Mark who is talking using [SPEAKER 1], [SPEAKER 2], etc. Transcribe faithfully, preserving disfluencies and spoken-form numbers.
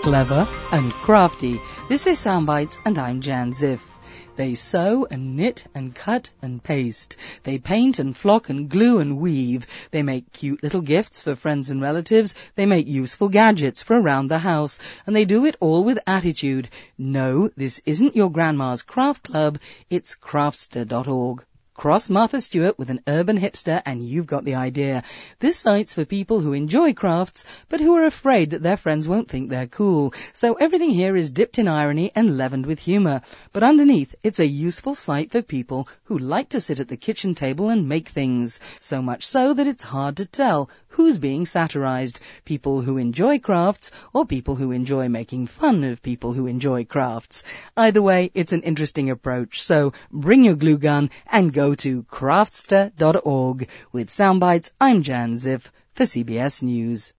[SPEAKER 1] clever and crafty. This is Soundbites and I'm Jan Ziff. They sew and knit and cut and paste. They paint and flock and glue and weave. They make cute little gifts for friends and relatives. They make useful gadgets for around the house. And they do it all with attitude. No, this isn't your grandma's craft club. It's Craftster dot org. Cross Martha Stewart with an urban hipster and you've got the idea. This site's for people who enjoy crafts but who are afraid that their friends won't think they're cool. So everything here is dipped in irony and leavened with humour. But underneath, it's a useful site for people who like to sit at the kitchen table and make things. So much so that it's hard to tell who's being satirised. People who enjoy crafts or people who enjoy making fun of people who enjoy crafts. Either way, it's an interesting approach. So bring your glue gun and go to Craftster dot org. With Soundbites, I'm Jan Ziff for C B S News.